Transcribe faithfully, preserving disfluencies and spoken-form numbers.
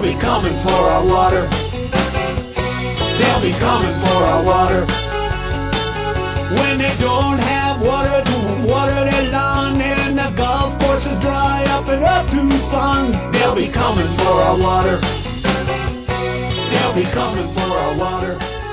be coming for our water. They'll be coming for our water. When they don't have water to water their lawn and the golf course is dry up and up Tucson, they'll be coming for our water. They'll be coming for our water.